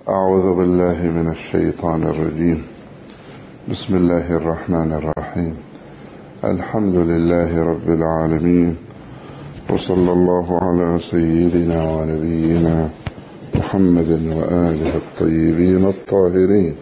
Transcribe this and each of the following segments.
أعوذ بالله من الشيطان الرجيم. بسم الله الرحمن الرحيم. الحمد لله رب العالمين، وصلى الله على سيدنا ونبينا محمد وآله الطيبين الطاهرين.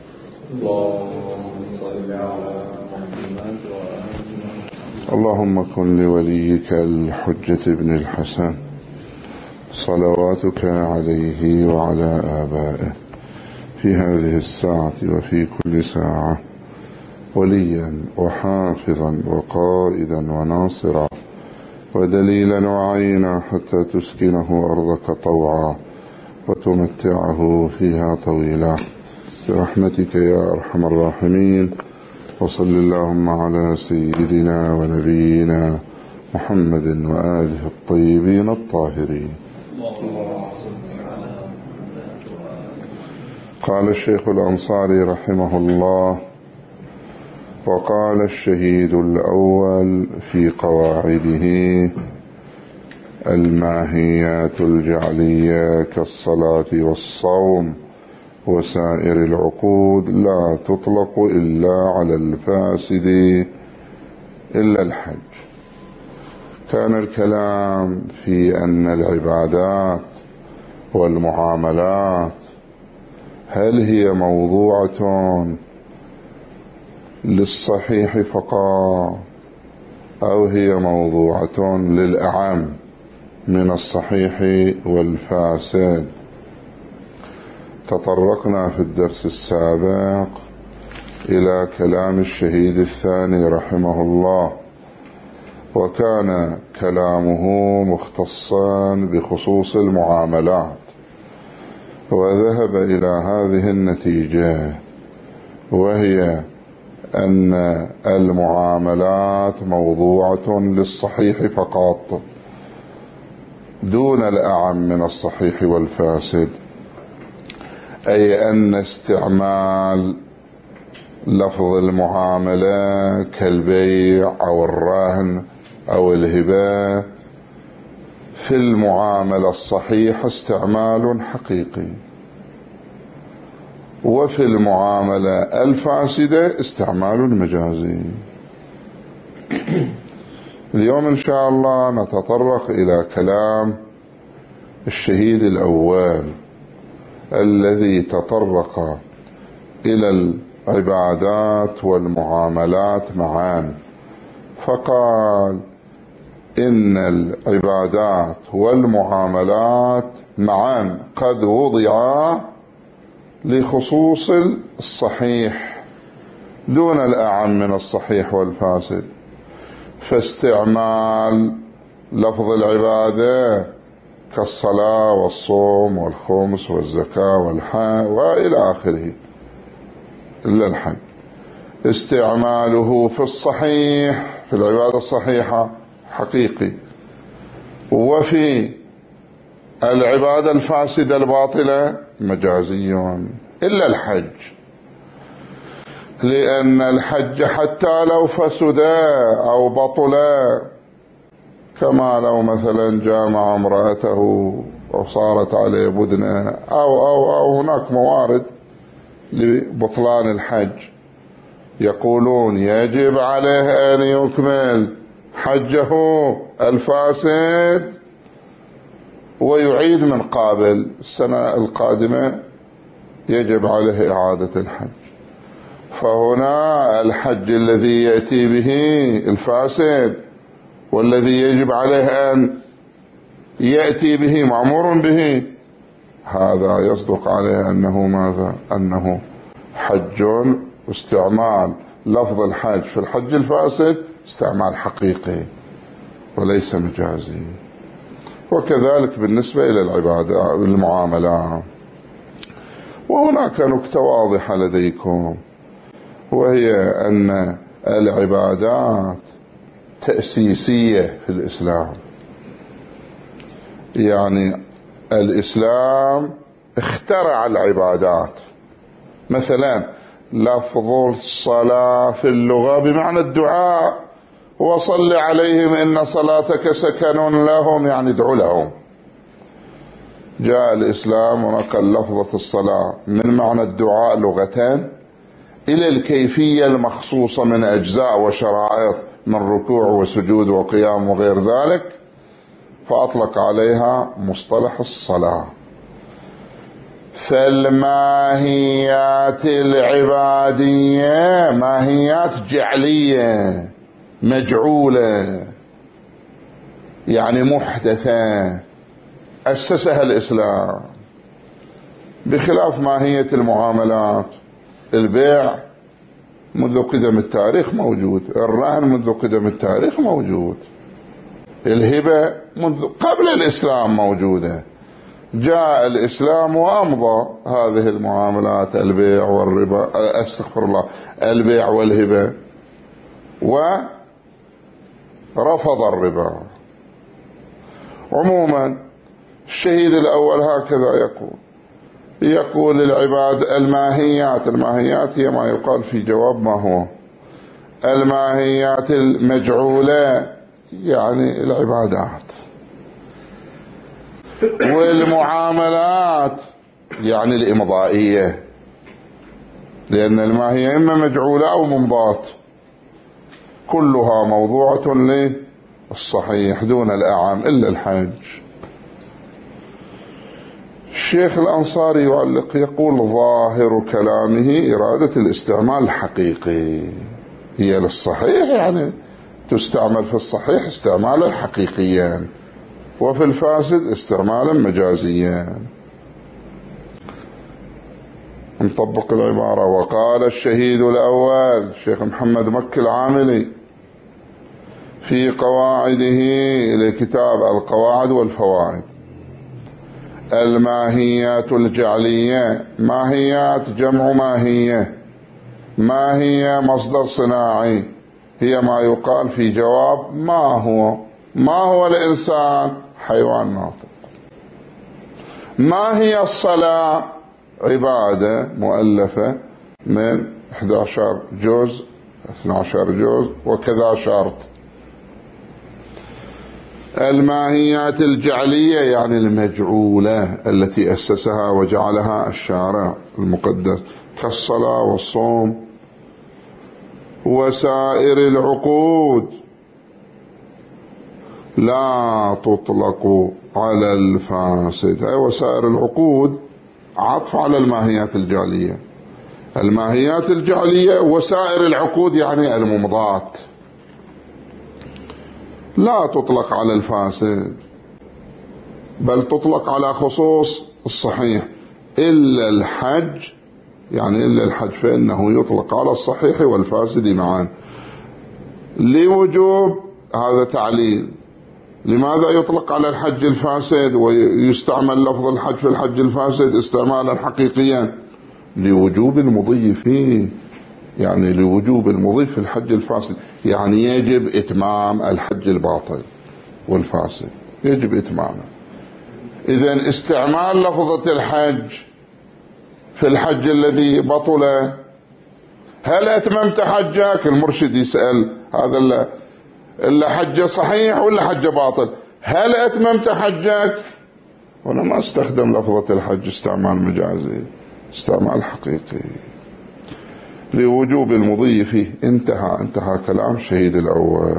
اللهم كن لوليك الحجة ابن الحسن صلواتك عليه وعلى آبائه في هذه الساعة وفي كل ساعة وليا وحافظا وقائدا وناصرا ودليلا وعينا، حتى تسكنه أرضك طوعا وتمتعه فيها طويلا برحمتك يا أرحم الراحمين. وصل اللهم على سيدنا ونبينا محمد وآله الطيبين الطاهرين. قال الشيخ الأنصاري رحمه الله: وقال الشهيد الأول في قواعده: الماهيات الجعلية كالصلاة والصوم وسائر العقود لا تطلق إلا على الفاسد إلا الحج. كان الكلام في أن العبادات والمعاملات هل هي موضوعة للصحيح فقط أو هي موضوعة للأعم من الصحيح والفاسد. تطرقنا في الدرس السابق إلى كلام الشهيد الثاني رحمه الله، وكان كلامه مختصا بخصوص المعاملات، وذهب إلى هذه النتيجة، وهي أن المعاملات موضوعة للصحيح فقط دون الأعم من الصحيح والفاسد، أي أن استعمال لفظ المعاملة كالبيع أو الرهن أو الهبة في المعاملة الصحيحة استعمال حقيقي، وفي المعاملة الفاسدة استعمال مجازي. اليوم إن شاء الله نتطرق إلى كلام الشهيد الأول الذي تطرق إلى العبادات والمعاملات معا، فقال إن العبادات والمعاملات معا قد وضعا لخصوص الصحيح دون الأعم من الصحيح والفاسد، فاستعمال لفظ العبادة كالصلاة والصوم والخمس والزكاة والحج وإلى آخره إلا الحج، استعماله في الصحيح في العبادة الصحيحة حقيقي، وفي العبادة الفاسدة الباطلة مجازي إلا الحج، لأن الحج حتى لو فسد أو بطل، كما لو مثلا جامع امرأته وصارت عليه بدنة أو هناك موارد لبطلان الحج، يقولون يجب عليه أن يكمل حجه الفاسد ويعيد من قابل السنة القادمة، يجب عليه إعادة الحج. فهنا الحج الذي يأتي به الفاسد والذي يجب عليه أن يأتي به مأمور به، هذا يصدق عليه أنه ماذا؟ أنه حج، واستعمال لفظ الحج في الحج الفاسد استعمال حقيقي وليس مجازي. وكذلك بالنسبة إلى العبادة والمعاملات. وهناك نكتة واضحة لديكم، وهي أن العبادات تأسيسية في الإسلام، يعني الإسلام اخترع العبادات. مثلا لفظ الصلاة في اللغة بمعنى الدعاء، وصل عليهم إن صلاتك سكن لهم، يعني ادعو لهم. جاء الإسلام ونقل لفظة الصلاة من معنى الدعاء لغتين إلى الكيفية المخصوصة من أجزاء وشرائط من ركوع وسجود وقيام وغير ذلك، فأطلق عليها مصطلح الصلاة. فالماهيات العبادية ماهيات جعلية مجعولة، يعني محدثة أسسها الإسلام، بخلاف ماهية المعاملات. البيع منذ قدم التاريخ موجود، الرهن منذ قدم التاريخ موجود، الهبة منذ قبل الإسلام موجودة. جاء الإسلام وأمضى هذه المعاملات، البيع والربا، استغفر الله، البيع والهبة، ورفض الربا. عموما الشهيد الأول هكذا يقول العباد الماهيات هي ما يقال في جواب ما هو. الماهيات المجعولة يعني العبادات، والمعاملات يعني الإمضائية، لأن الماهية إما مجعولة أو ممضاة، كلها موضوعة للصحيح دون الأعم إلا الحج. الشيخ الأنصاري يعلق يقول: ظاهر كلامه إرادة الاستعمال الحقيقي، هي للصحيح يعني تستعمل في الصحيح استعمالا حقيقيا، وفي الفاسد استعمالا مجازيا. نطبق العبارة. وقال الشهيد الأول الشيخ محمد مكي العاملي في قواعده لكتاب القواعد والفوائد: الماهيات الجعلية، ماهيات جمع ماهية، ماهية مصدر صناعي، هي ما يقال في جواب ما هو الإنسان؟ حيوان ناطق. ما هي الصلاة؟ عبادة مؤلفة من 11 جزء 12 جزء وكذا شرط. الماهيات الجعلية يعني المجعولة التي أسسها وجعلها الشارع المقدس، كالصلاة والصوم وسائر العقود، لا تطلق على الفاسد. أي وسائر العقود عطف على الماهيات الجعلية. الماهيات الجعلية وسائر العقود يعني الممضات، لا تطلق على الفاسد، بل تطلق على خصوص الصحيح إلا الحج، يعني إلا الحج فإنه يطلق على الصحيح والفاسد معا لوجوب. هذا تعليل لماذا يطلق على الحج الفاسد ويستعمل لفظ الحج في الحج الفاسد استعمالا حقيقيا؟ لوجوب المضي فيه، يعني لوجوب المضي في الحج الفاسد، يعني يجب إتمام الحج الباطل والفاسد، يجب إتمامه. إذن استعمال لفظة الحج في الحج الذي بطل: هل أتممت حجك؟ المرشد يسأل هذا إلا حج صحيح ولا حج باطل، هل أتممت حجك؟ هنا ما استخدم لفظة الحج استعمال مجازي، استعمال حقيقي لوجوب المضي فيه. انتهى كلام الشهيد الأول.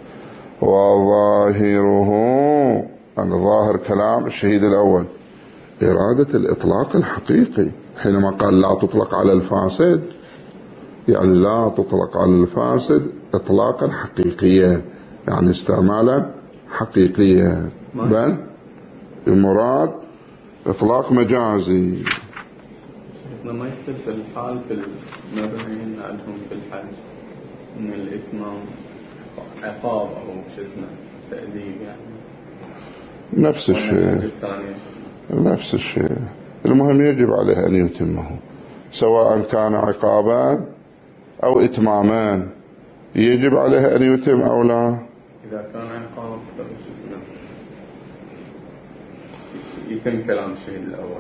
وظاهره، أن ظاهر كلام الشهيد الأول إرادة الإطلاق الحقيقي، حينما قال لا تطلق على الفاسد، يعني لا تطلق على الفاسد إطلاقا حقيقيا، يعني استعمالا حقيقيا، بل المراد إطلاق مجازي. ما يختلف الحال في المبنيين عندهم في الحج من الإتمام عقاب أو شو اسمه تأديب، يعني نفس الشيء، نفس الشيء. المهم يجب عليه أن يتمه، سواء كان عقابان أو إتمامان، يجب عليه أن يتم أو لا. إذا كان عقاب شو اسمه يتم كلام الشهيد الأول.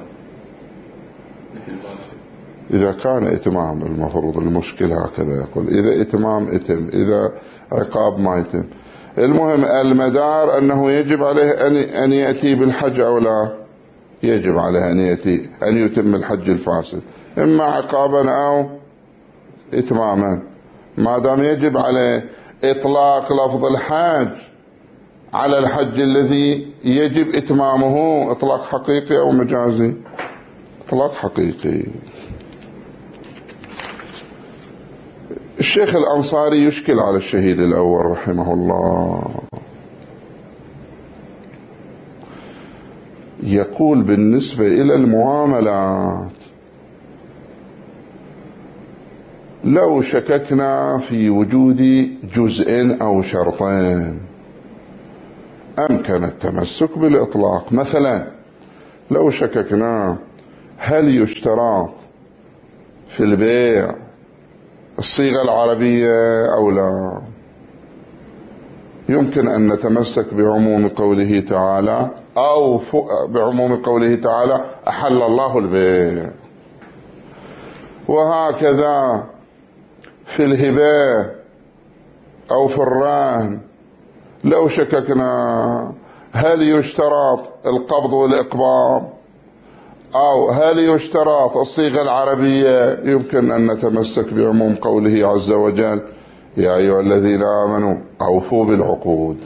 إذا كان إتمام المفروض، المشكلة هكذا يقول: إذا إتمام إتم، إذا عقاب ما يتم. المهم المدار أنه يجب عليه أن يأتي بالحج أو لا. يجب عليه أن يتم الحج الفاسد، إما عقابا أو إتماما. ما دام يجب عليه إطلاق لفظ الحج على الحج الذي يجب إتمامه، إطلاق حقيقي أو مجازي؟ إطلاق حقيقي. الشيخ الأنصاري يشكل على الشهيد الأول رحمه الله، يقول بالنسبة إلى المعاملات لو شككنا في وجود جزء أو شرطين أمكن التمسك بالإطلاق. مثلا لو شككنا هل يشترط في البيع الصيغة العربية أو لا، يمكن أن نتمسك بعموم قوله تعالى أو بعموم قوله تعالى أحل الله البيع. وهكذا في الهبة أو في الرهن لو شككنا هل يشترط القبض والإقباض أو هل يشترط الصيغة العربية، يمكن أن نتمسك بعموم قوله عز وجل يا أيها الذين آمنوا أوفوا بالعقود.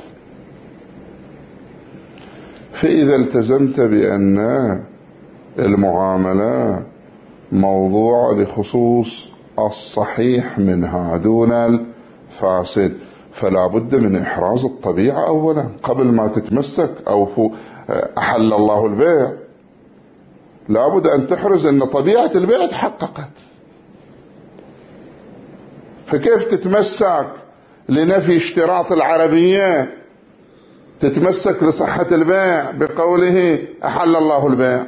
فإذا التزمت بأن المعاملة موضوع لخصوص الصحيح منها دون الفاسد، فلا بد من إحراز الطبيعة أولا قبل ما تتمسك. أو أحل الله البيع، لا بد أن تحرز أن طبيعة البيع تحققت. فكيف تتمسك لنفي اشتراط العربية تتمسك لصحة البيع بقوله أحل الله البيع؟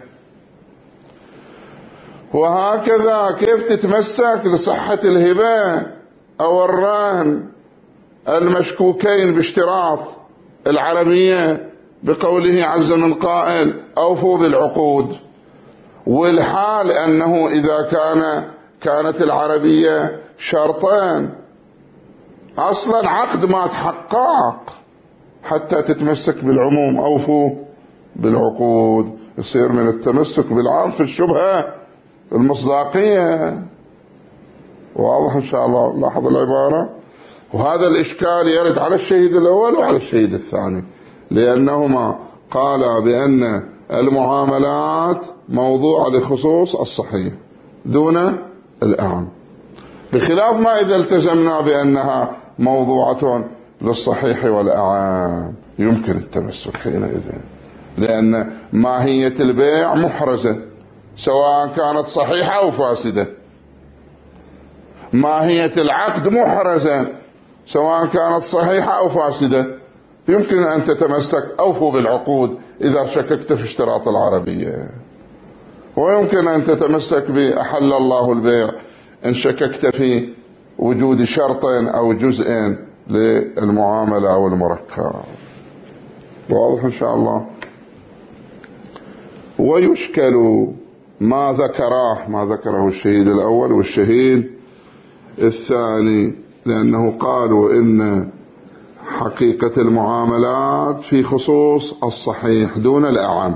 وهكذا كيف تتمسك لصحة الهبة أو الرهن المشكوكين باشتراط العربية بقوله عز من قائل أوفوا بالعقود، والحال أنه إذا كانت العربية شرطان أصلا عقد ما تحقق حتى تتمسك بالعموم أوفوا بالعقود، يصير من التمسك بالعام في الشبهة المصداقية. واضح إن شاء الله؟ لاحظ العبارة. وهذا الإشكال يرد على الشهيد الأول وعلى الشهيد الثاني، لأنهما قالا بأن المعاملات موضوع لخصوص الصحيح دون الأعم، بخلاف ما إذا التزمنا بأنها موضوعة للصحيح والأعام يمكن التمسك حينئذ، لأن ماهية البيع محرزة سواء كانت صحيحة أو فاسدة، ماهية العقد محرزة سواء كانت صحيحة أو فاسدة، يمكن أن تتمسك أوفوا بالعقود إذا شككت في اشتراط العربية، ويمكن أن تتمسك بأحل الله البيع إن شككت في وجود شرط أو جزء للمعاملة أو المركب. واضح إن شاء الله؟ ويشكل ما ذكره الشهيد الأول والشهيد الثاني، لأنه قالوا إن حقيقة المعاملات في خصوص الصحيح دون الأعم،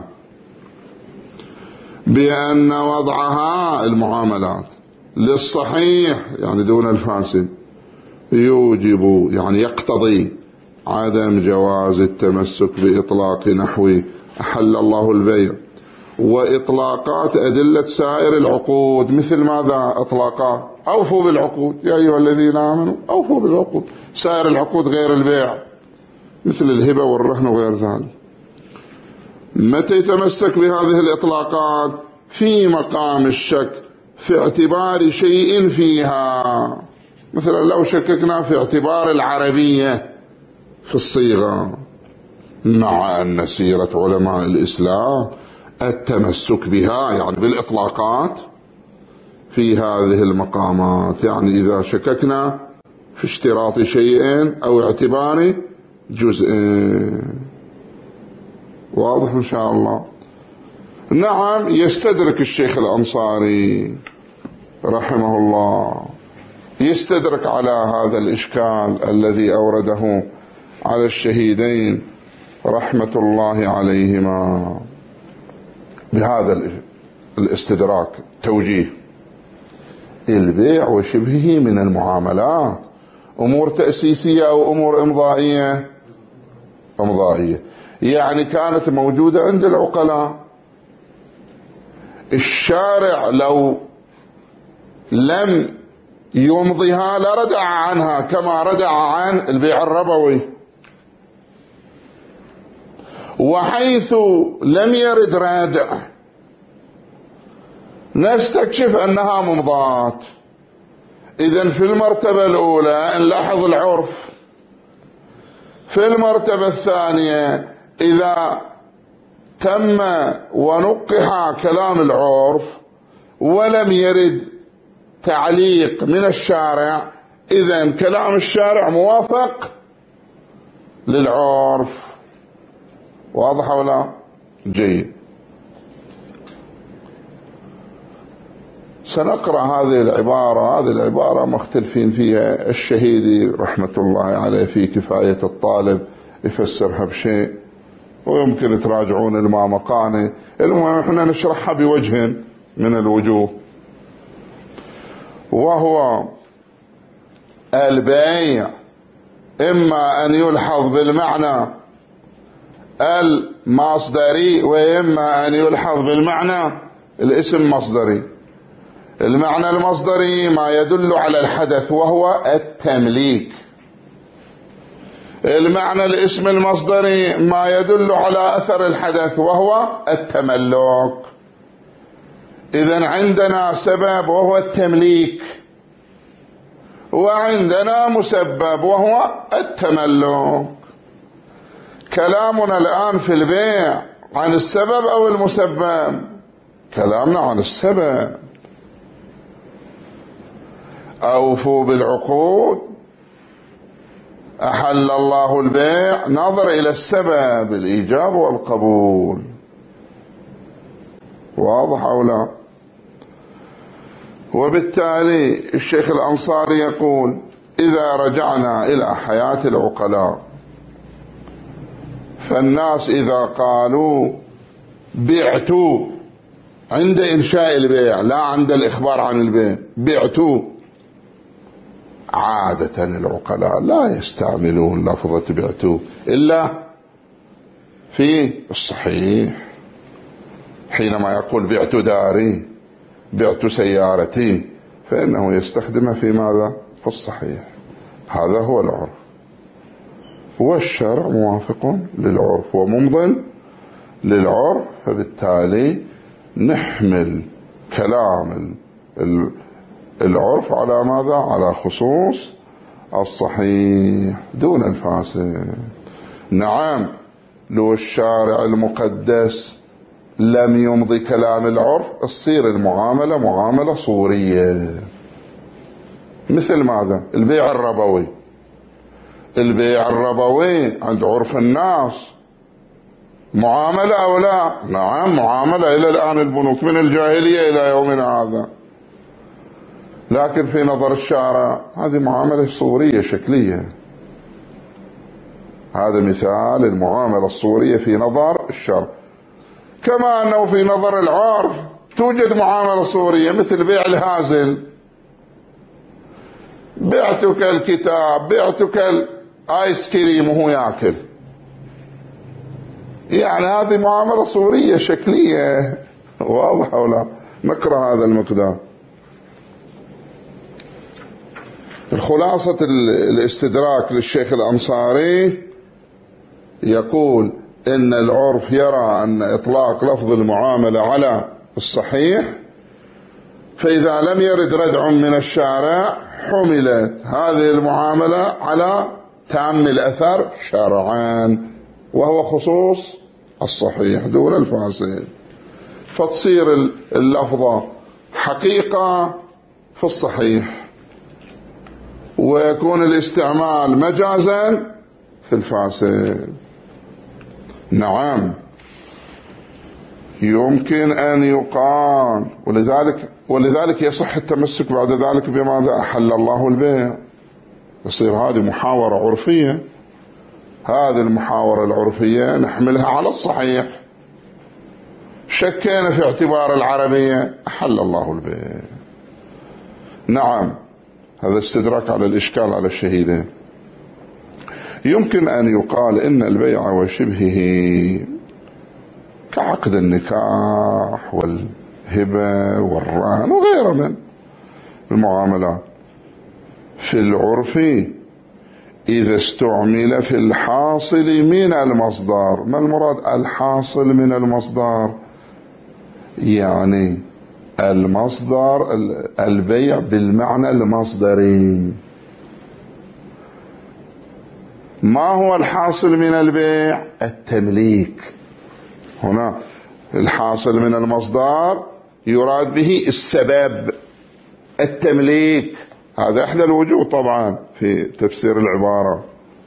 بأن وضعها المعاملات للصحيح يعني دون الفاسد يوجب يعني يقتضي عدم جواز التمسك بإطلاق نحو أحل الله البيع وإطلاقات أدلة سائر العقود. مثل ماذا إطلاقات؟ أوفوا بالعقود يا أيها الذين آمنوا أوفوا بالعقود، سائر العقود غير البيع مثل الهبة والرهن وغير ذلك. متى يتمسك بهذه الإطلاقات؟ في مقام الشك في اعتبار شيء فيها، مثلا لو شككنا في اعتبار العربية في الصيغة، مع أن سيرة علماء الإسلام التمسك بها يعني بالإطلاقات في هذه المقامات، يعني إذا شككنا في اشتراط شيء أو اعتبار جزء. واضح إن شاء الله؟ نعم. يستدرك الشيخ الأنصاري رحمه الله، يستدرك على هذا الإشكال الذي أورده على الشهيدين رحمة الله عليهما، بهذا الاستدراك توجيه. البيع وشبهه من المعاملات أمور تأسيسية أو أمور إمضائية؟ إمضائية، يعني كانت موجودة عند العقلاء. الشارع لو لم يمضيها لردع عنها كما ردع عن البيع الربوي. وحيث لم يرد رادع نستكشف أنها ممضات. إذن في المرتبة الأولى نلاحظ العرف. في المرتبة الثانية إذا تم ونقح كلام العرف ولم يرد تعليق من الشارع، إذن كلام الشارع موافق للعرف. واضح ولا؟ جيد. سنقرأ هذه العبارة مختلفين فيها. الشهيدي رحمة الله عليه في كفاية الطالب يفسرها بشيء، ويمكن تراجعون المامقاني. المهم احنا نشرحها بوجه من الوجوه، وهو البيع إما أن يلحظ بالمعنى المصدري وإما أن يلحظ بالمعنى الاسم مصدري. المعنى المصدري ما يدل على الحدث وهو التمليك. المعنى الاسم المصدري ما يدل على أثر الحدث وهو التملك. إذن عندنا سبب وهو التمليك، وعندنا مسبب وهو التملك. كلامنا الآن في البيع عن السبب أو المسبب؟ كلامنا عن السبب. أوفوا بالعقود، أحل الله البيع، نظر إلى السبب الإيجاب والقبول. واضح أو لا؟ وبالتالي الشيخ الأنصاري يقول: إذا رجعنا إلى حياة العقلاء، فالناس إذا قالوا بعت عند إنشاء البيع لا عند الإخبار عن البيع، بعت، عادة العقلاء لا يستعملون لفظة بعت إلا في الصحيح. حينما يقول بعت داري، بعت سيارتي، فإنه يستخدمها في ماذا؟ في الصحيح. هذا هو العرف، والشرع موافق للعرف وممضٍ للعرف. فبالتالي نحمل كلام العرف على ماذا؟ على خصوص الصحيح دون الفاسد. نعم، لو الشارع المقدس لم يمضي كلام العرف تصير المعاملة معاملة صورية. مثل ماذا؟ البيع الربوي. البيع الربوي عند عرف الناس معاملة أو لا؟ نعم، معاملة إلى الآن البنوك من الجاهلية إلى يومنا هذا. لكن في نظر الشارع هذه معاملة صورية شكلية. هذا مثال المعاملة الصورية في نظر الشرع. كما أنه في نظر العرف توجد معاملة صورية مثل بيع الهازل، بعتك الكتاب، بعتك الآيس كريم وهو يأكل. يعني هذه معاملة صورية شكلية. واضح أو لا؟ نقرأ هذا المقدار. الخلاصة الاستدراك للشيخ الأنصاري يقول إن العرف يرى أن إطلاق لفظ المعاملة على الصحيح، فإذا لم يرد ردع من الشارع حملت هذه المعاملة على تام الأثر شرعا، وهو خصوص الصحيح دون الفاسد. فتصير اللفظة حقيقة في الصحيح، ويكون الاستعمال مجازا في الفاسد. نعم، يمكن أن يقال، ولذلك يصح التمسك بعد ذلك بماذا؟ أحل الله البيع. يصير هذه محاورة عرفية. هذه المحاورة العرفية نحملها على الصحيح. شكينا في اعتبار العربية، أحل الله البيع. نعم، هذا استدراك على الإشكال على الشهيدين. يمكن أن يقال إن البيع وشبهه كعقد النكاح والهبة والرهن وغيره من المعاملات في العرف إذا استعمل في الحاصل من المصدر. ما المراد الحاصل من المصدر؟ يعني المصدر البيع بالمعنى المصدري. ما هو الحاصل من البيع؟ التمليك. هنا الحاصل من المصدر يراد به السبب التمليك، هذا إحدى الوجوه طبعا في تفسير العبارة.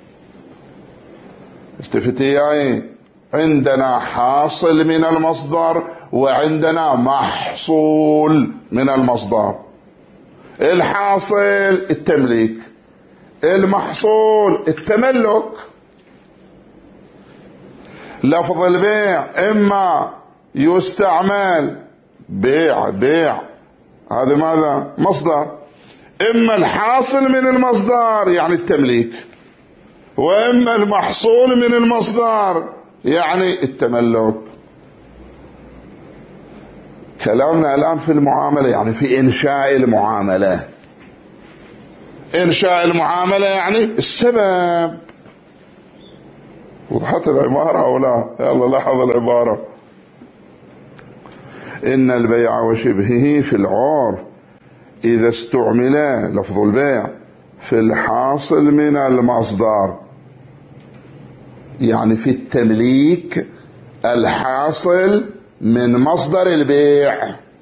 استفتيائي، عندنا حاصل من المصدر وعندنا محصول من المصدر. الحاصل التمليك، المحصول التملك. لفظ البيع إما يستعمل بيع هذا ماذا؟ مصدر. إما الحاصل من المصدر يعني التمليك، وإما المحصول من المصدر يعني التملك. كلامنا الآن في المعاملة يعني في إنشاء المعاملة. إنشاء المعاملة يعني السبب. وضحت العبارة أو لا؟ يلا لاحظ العبارة. إن البيع وشبهه في العرف إذا استعمل لفظ البيع في الحاصل من المصدر، يعني في التمليك الحاصل من مصدر البيع.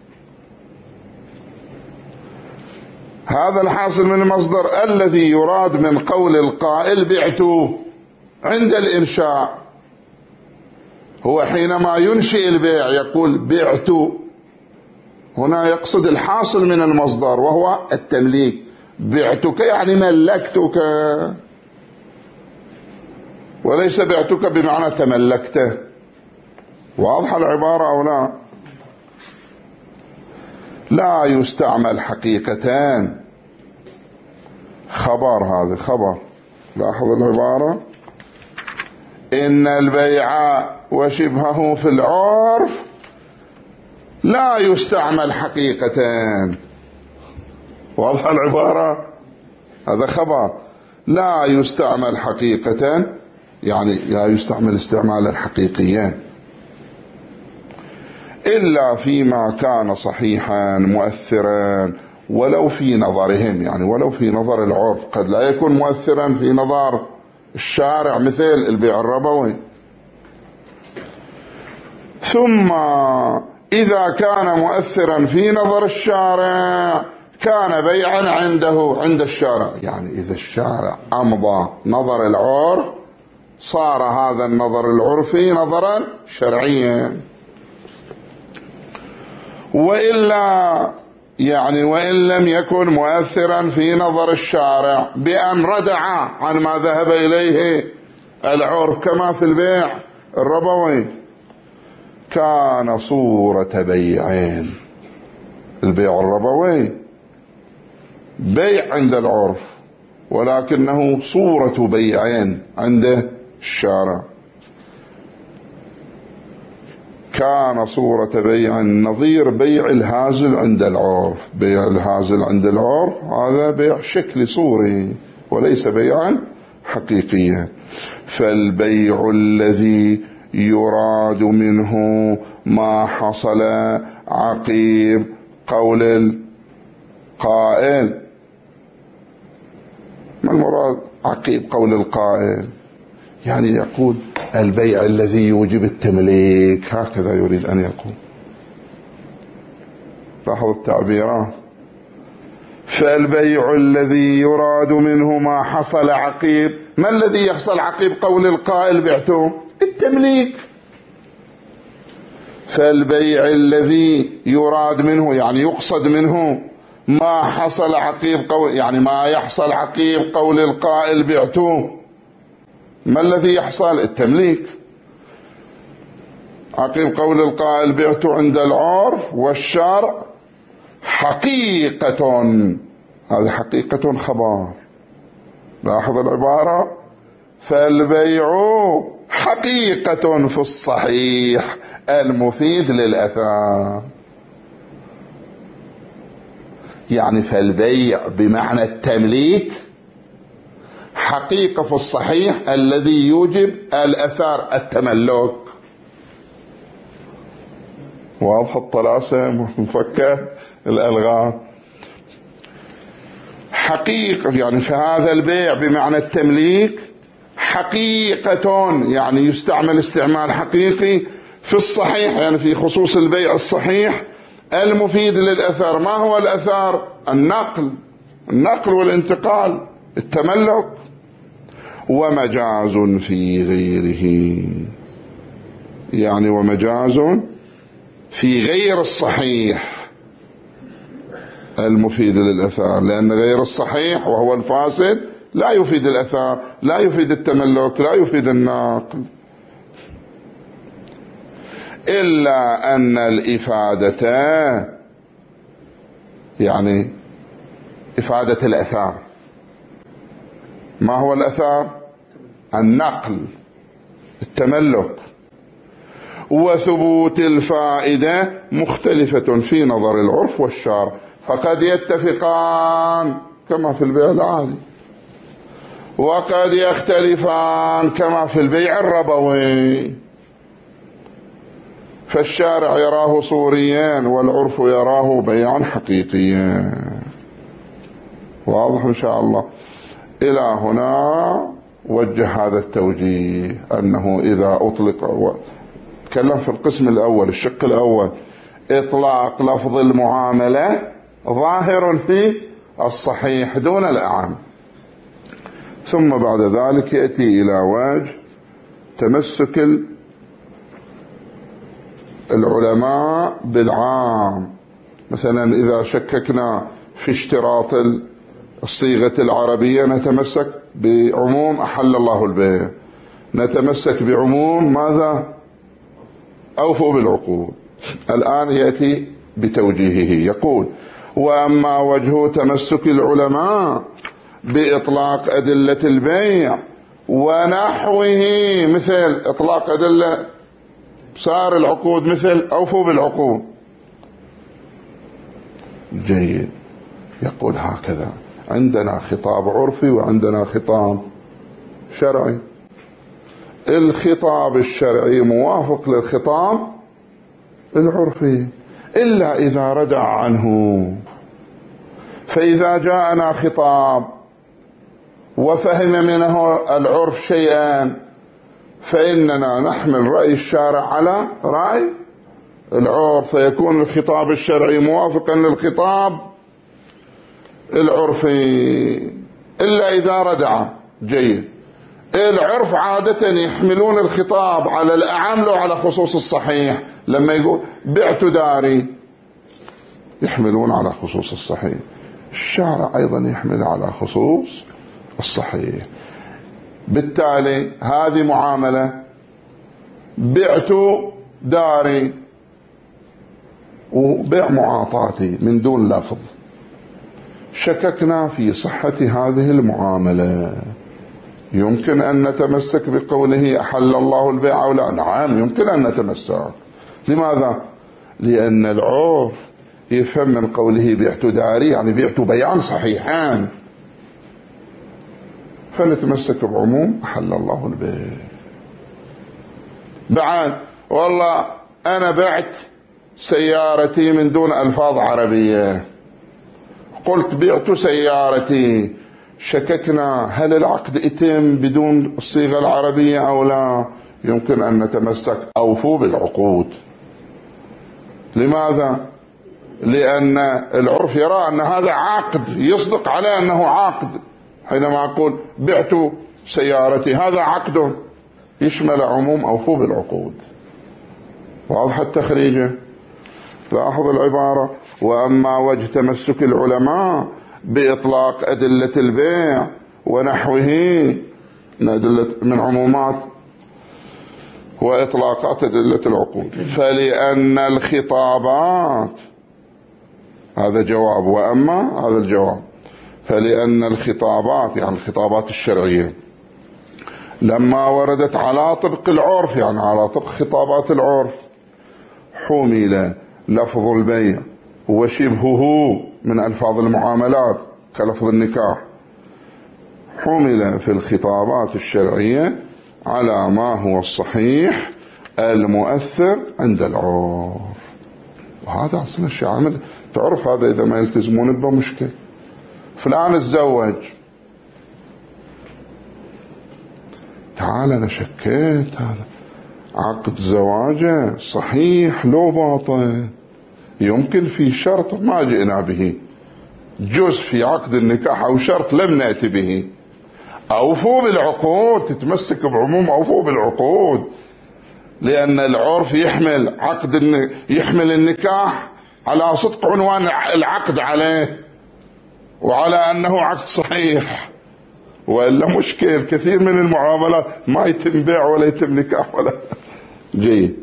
هذا الحاصل من المصدر الذي يراد من قول القائل بعت عند الإنشاء. هو حينما ينشئ البيع يقول بعت، هنا يقصد الحاصل من المصدر وهو التمليك. بعتك يعني ملكتك، وليس بعتك بمعنى تملكته. واضحة العبارة أو لا؟ لا يستعمل حقيقتان. خبر، هذا خبر. لاحظ العبارة. إن البيع وشبهه في العرف لا يستعمل حقيقتان. واضح العبارة؟ هذا خبر. لا يستعمل حقيقتان يعني لا يستعمل استعمالا حقيقيا إلا فيما كان صحيحا مؤثرا ولو في نظرهم، يعني ولو في نظر العرف. قد لا يكون مؤثرا في نظر الشارع مثل البيع الربوي. ثم إذا كان مؤثرا في نظر الشارع كان بيعا عنده عند الشارع. يعني إذا الشارع أمضى نظر العرف صار هذا النظر العرفي نظرا شرعيا. وإلا يعني وإن لم يكن مؤثرا في نظر الشارع بأن ردع عن ما ذهب إليه العرف كما في البيع الربوي، كان صورة بيعين. البيع الربوي بيع عند العرف ولكنه صورة بيعين عند الشارع. كان صورة بيع نظير بيع الهازل عند العرف. بيع الهازل عند العرف هذا بيع شكل صوري وليس بيعا حقيقيا. فالبيع الذي يراد منه ما حصل عقيب قول القائل. ما المراد عقيب قول القائل؟ يعني يقول البيع الذي يوجب التمليك، هكذا يريد أن يقول. لاحظ التعبيرات. فالبيع الذي يراد منه ما حصل عقيب. ما الذي يحصل عقيب قول القائل بعته؟ التمليك. فالبيع الذي يراد منه يعني يقصد منه ما حصل عقيب قول، يعني ما يحصل عقيب قول القائل بعته. ما الذي يحصل؟ التمليك. عقيب قول القائل بعت عند العرف والشرع حقيقة، هذه حقيقة خبر. لاحظ العبارة، فالبيع حقيقة في الصحيح المفيد للأثار. يعني فالبيع بمعنى التمليك حقيقة في الصحيح الذي يوجب الأثار التملك. واضح الطلاسم ومفكة الألغام. حقيقة يعني فهذا البيع بمعنى التمليك حقيقة، يعني يستعمل استعمال حقيقي في الصحيح، يعني في خصوص البيع الصحيح المفيد للأثار. ما هو الأثار؟ النقل والانتقال، التملك. ومجاز في غيره، يعني ومجاز في غير الصحيح المفيد للأثار، لأن غير الصحيح وهو الفاسد لا يفيد الأثار، لا يفيد التملك، لا يفيد النقل، إلا أن الإفادة يعني إفادة الأثار. ما هو الأثار؟ النقل، التملك. وثبوت الفائدة مختلفة في نظر العرف والشرع، فقد يتفقان كما في البيع العادي، وقد يختلفان كما في البيع الربوي. فالشارع يراه صوريا والعرف يراه بيعا حقيقيا. واضح إن شاء الله. إلى هنا وجه هذا التوجيه، أنه إذا أطلق، تكلم في القسم الأول الشق الأول، إطلاق لفظ المعاملة ظاهر في الصحيح دون الأعم، ثم بعد ذلك يأتي إلى وجه تمسك العلماء بالعام. مثلا إذا شككنا في اشتراط الصيغة العربية نتمسك بعموم أحل الله البيع، نتمسك بعموم ماذا؟ أوفوا بالعقود. الآن يأتي بتوجيهه، يقول: وأما وجه تمسك العلماء بإطلاق أدلة البيع ونحوه، مثل إطلاق أدلة صار العقود، مثل أوفوا بالعقود. جيد. يقول هكذا: عندنا خطاب عرفي وعندنا خطاب شرعي. الخطاب الشرعي موافق للخطاب العرفي إلا إذا ردع عنه. فإذا جاءنا خطاب وفهم منه العرف شيئا فإننا نحمل رأي الشارع على رأي العرف، فيكون الخطاب الشرعي موافقا للخطاب العرفي إلا إذا ردع. جيد. العرف عادة يحملون الخطاب على الأعم لو على خصوص الصحيح. لما يقول بعت داري يحملون على خصوص الصحيح، الشارع أيضا يحمل على خصوص الصحيح. بالتالي هذه معاملة، بعت داري وبيع معاطاتي من دون لفظ، شككنا في صحة هذه المعاملة، يمكن أن نتمسك بقوله أحل الله البيع أو لا؟ نعم يمكن أن نتمسك. لماذا؟ لأن العرف يفهم من قوله بعت داري يعني بعت بيعا صحيحان، فنتمسك بعموم أحل الله البيع. بعد والله أنا بعت سيارتي من دون ألفاظ عربية، قلت بعت سيارتي، شككنا هل العقد يتم بدون الصيغة العربية أو لا؟ يمكن أن نتمسك أوفوا بالعقود. لماذا؟ لأن العرف يرى أن هذا عقد يصدق عليه أنه عقد. حينما أقول بعت سيارتي هذا عقد يشمل عموم أوفوا بالعقود. واضح التخريجة؟ لاحظ العبارة: وأما وجه تمسك العلماء بإطلاق أدلة البيع ونحوه من عمومات وإطلاقات أدلة العقود. فلأن الخطابات، هذا جواب، وأما هذا الجواب، فلأن الخطابات يعني الخطابات الشرعية لما وردت على طبق العرف، يعني على طبق خطابات العرف، حمل لفظ البيع وشبهه من ألفاظ المعاملات كلفظ النكاح، حمل في الخطابات الشرعية على ما هو الصحيح المؤثر عند العرف. وهذا أصلا الشيء عامل تعرف، هذا إذا ما يلتزمون به مشكلة. فلان اتزوج، تعال أنا شكيت هذا عقد زواجه صحيح لو باطل، يمكن في شرط ما جئنا به، جزء في عقد النكاح أو شرط لم نأتي به، أوفوا بالعقود، تتمسك بعموم أوفوا بالعقود، لأن العرف يحمل يحمل النكاح على صدق عنوان العقد عليه وعلى أنه عقد صحيح، وإلا مشكل كثير من المعاملات ما يتم بيع ولا يتم نكاح ولا. جيد،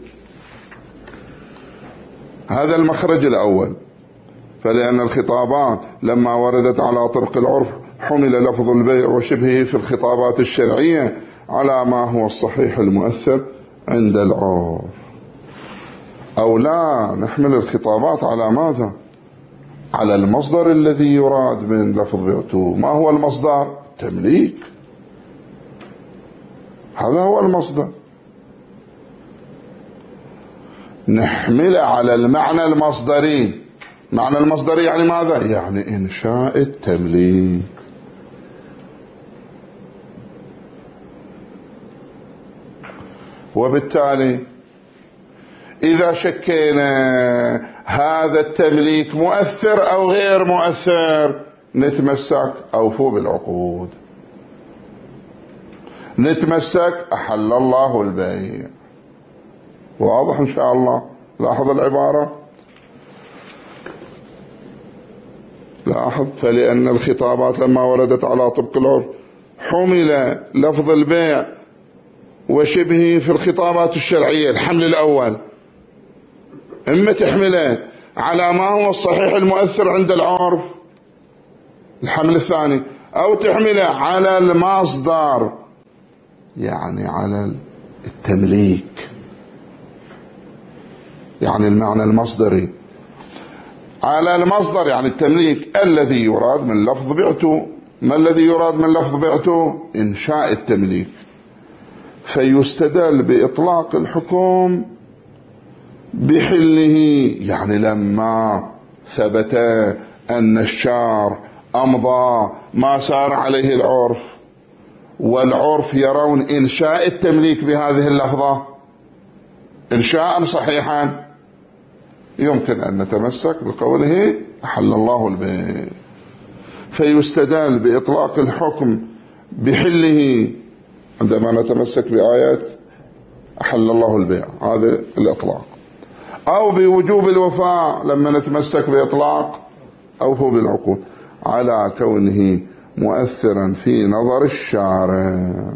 هذا المخرج الأول. فلأن الخطابات لما وردت على طرق العرف حمل لفظ البيع وشبهه في الخطابات الشرعية على ما هو الصحيح المؤثر عند العرف. أو لا نحمل الخطابات على ماذا؟ على المصدر الذي يراد من لفظ بيعته. ما هو المصدر؟ تمليك، هذا هو المصدر. نحمل على المعنى المصدري. معنى المصدري يعني ماذا؟ يعني إنشاء التمليك. وبالتالي إذا شكينا هذا التمليك مؤثر أو غير مؤثر نتمسك أوفوا بالعقود، نتمسك أحل الله البيع. واضح إن شاء الله؟ لاحظ العبارة، لاحظ. فلأن الخطابات لما وردت على طبق العرف حمل لفظ البيع وشبهه في الخطابات الشرعية. الحمل الأول إما تحمله على ما هو الصحيح المؤثر عند العرف، الحمل الثاني، أو تحمله على المصدر يعني على التمليك، يعني المعنى المصدري على المصدر يعني التمليك الذي يراد من لفظ بعته. ما الذي يراد من لفظ بعته؟ إنشاء التمليك. فيستدل بإطلاق الحكم بحله، يعني لما ثبت أن الشار أمضى ما سار عليه العرف، والعرف يرون إنشاء التمليك بهذه اللفظة إنشاء صحيحا، يمكن أن نتمسك بقوله أحل الله البيع. فيستدل بإطلاق الحكم بحله عندما نتمسك بآيات أحل الله البيع، هذا الإطلاق. أو بوجوب الوفاء لما نتمسك بإطلاق أوفوا بالعقود، على كونه مؤثرا في نظر الشارع.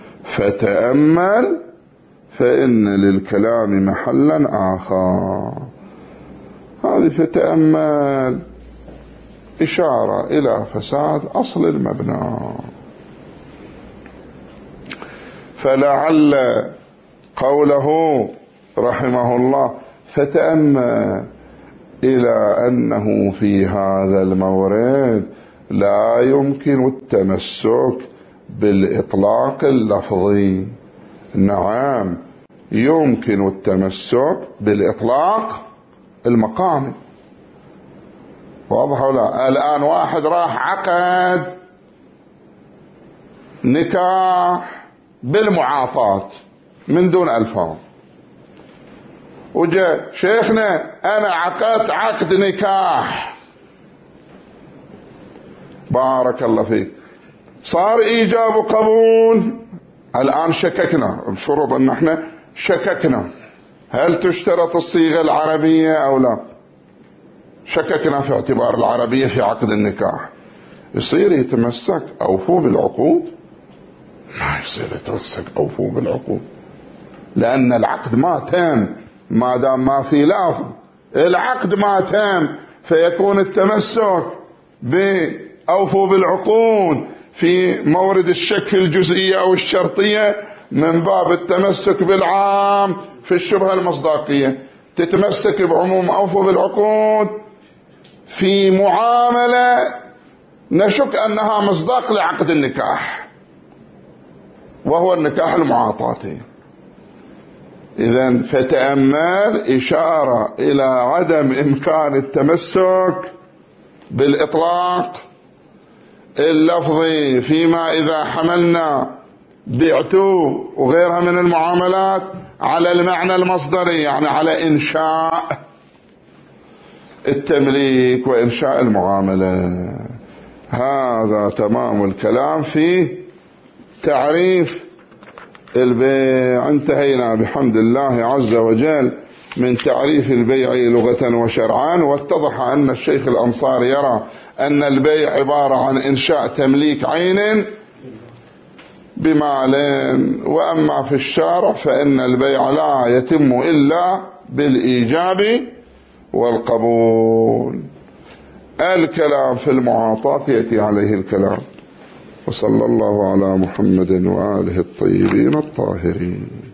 فتأمل فإن للكلام محلا آخر. هذه فتأمل إشارة إلى فساد أصل المبنى. فلعل قوله رحمه الله فتأمل إلى أنه في هذا المورد لا يمكن التمسك بالإطلاق اللفظي. نعم يمكن التمسك بالإطلاق المقامي. واضح ولا؟ الآن واحد راح عقد نكاح بالمعاطاة من دون ألفاظ، وجاء شيخنا أنا عقدت عقد نكاح، بارك الله فيك، صار إيجاب وقبول. الآن شككنا، الفرض أن احنا شككنا هل تشترط الصيغة العربية أو لا، شككنا في اعتبار العربية في عقد النكاح. يصير يتمسك أوفوا بالعقود؟ ما يصير يتمسك أوفوا بالعقود. لأن العقد ما تام ما دام ما في لفظ، العقد ما تام، فيكون التمسك بأوفوا بالعقود في مورد الشك في الجزئية أو الشرطية من باب التمسك بالعام في الشبهة المصداقية. تتمسك بعموم أوفوا بالعقود في معاملة نشك أنها مصداق لعقد النكاح، وهو النكاح المعاطاتي. إذن فتأمل إشارة إلى عدم إمكان التمسك بالإطلاق اللفظي فيما إذا حملنا بعتو وغيرها من المعاملات على المعنى المصدري، يعني على إنشاء التمليك وإنشاء المعاملة. هذا تمام الكلام في تعريف البيع. انتهينا بحمد الله عز وجل من تعريف البيع لغة وشرعا، واتضح أن الشيخ الأنصاري يرى أن البيع عبارة عن إنشاء تمليك عين بمال، وأما في الشارع فإن البيع لا يتم إلا بالإيجاب والقبول. الكلام في المعاطاة يأتي عليه الكلام. وصلى الله على محمد وآله الطيبين الطاهرين.